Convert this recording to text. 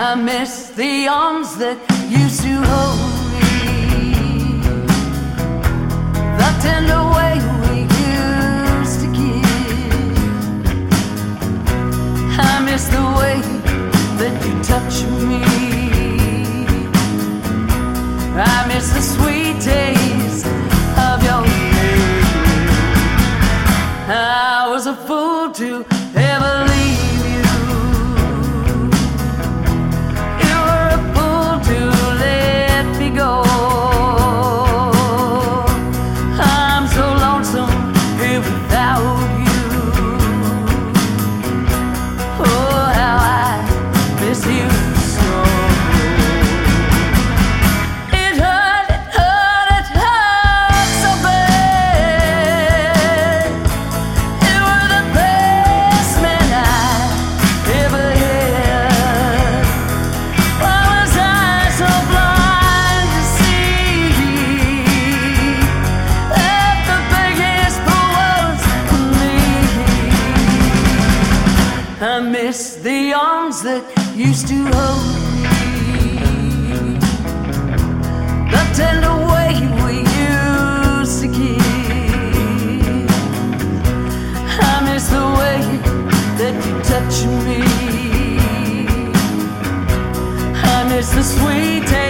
I miss the arms that used to hold me, the tender way we used to kiss. I miss the way that you touch me. I miss the sweet taste of your lips. I was a fool to ever leave you. You were a fool to let me go. I'm so lonesome here without you. Oh, how I miss you so. It hurt so bad. You were the best man I ever had. Why was I so blind to see that the biggest fool was me? I miss the arms that used to hold me, the tender way we used to kiss. I miss the way that you touch me. I miss the sweet taste